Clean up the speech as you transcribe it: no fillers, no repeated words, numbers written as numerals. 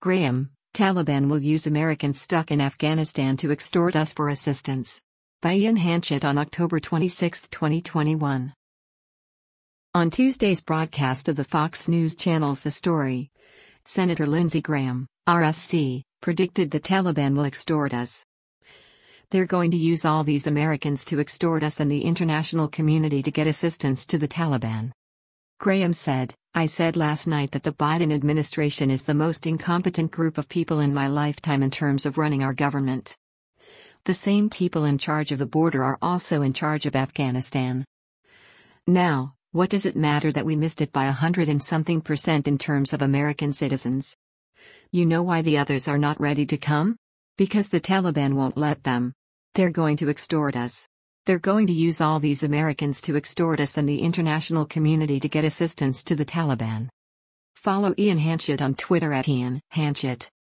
Graham, Taliban will use Americans stuck in Afghanistan to extort us for assistance. By Ian Hanchett on October 26, 2021. On Tuesday's broadcast of the Fox News Channel's The Story, Senator Lindsey Graham, RSC, predicted the Taliban will extort us. They're going to use all these Americans to extort us and the international community to get assistance to the Taliban. Graham said, I said last night that the Biden administration is the most incompetent group of people in my lifetime in terms of running our government. The same people in charge of the border are also in charge of Afghanistan. Now, what does it matter that we missed it by 100 and something % in terms of American citizens? You know why the others are not ready to come? Because the Taliban won't let them. They're going to extort us. They're going to use all these Americans to extort us and the international community to get assistance to the Taliban. Follow Ian Hanchett on Twitter @Ian Hanchett.